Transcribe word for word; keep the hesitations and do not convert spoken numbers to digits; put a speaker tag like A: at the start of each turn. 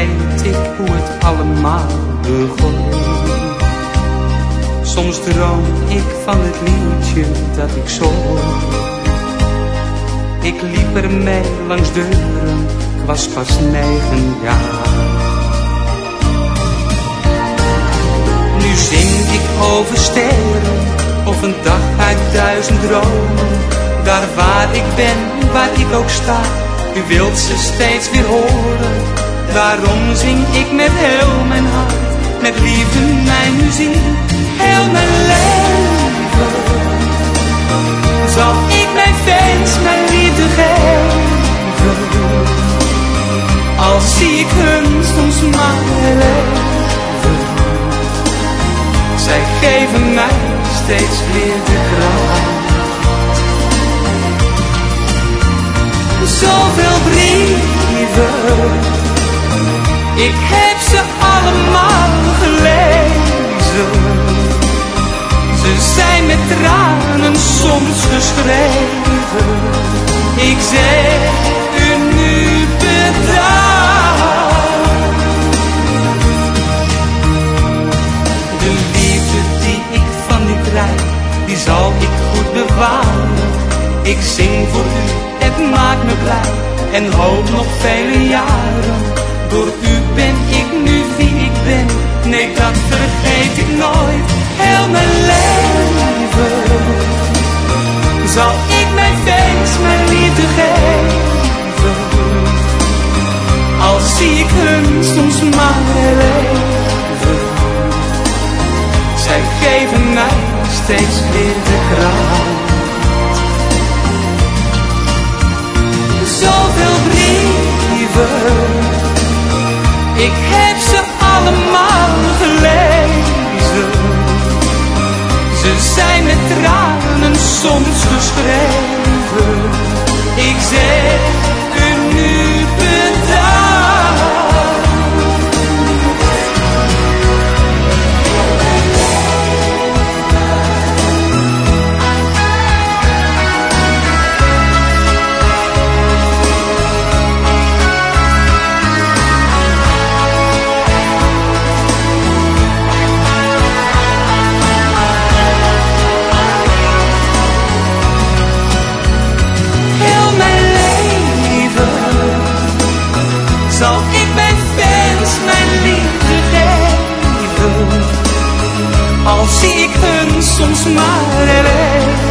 A: vergeet ik hoe het allemaal begon. Soms droom ik van het liedje dat ik zong. Ik liep ermee langs deuren, ik was pas negen jaar. Nu zing ik over sterren, of een dag uit duizend dromen. Daar waar ik ben, waar ik ook sta, u wilt ze steeds weer horen. Daarom zing ik met heel mijn hart, met liefde mijn muziek. Heel mijn leven zal ik mijn fans mijn liefde geven. Al zie ik hun soms maar leven, zij geven mij steeds weer de kracht. Zoveel brieven, ik heb ze allemaal gelezen. Ze zijn met tranen soms geschreven. Ik zeg u nu bedankt. De liefde die ik van u krijg, die zal ik goed bewaren. Ik zing voor u, het maakt me blij en hoop nog vele jaren. Door u ben ik nu wie ik ben, nee dat vergeet ik nooit. Heel mijn leven zal ik mijn fans mijn liefde geven. Al zie ik hun soms maar leven, zij geven mij steeds weer de kracht. Zoveel brieven, ik heb ze allemaal gelezen. Ze zijn met tranen soms geschreven. Ik zeg u nu bedankt. Zal ik mijn fans mijn liefde geven, al zie ik hun soms maar leven.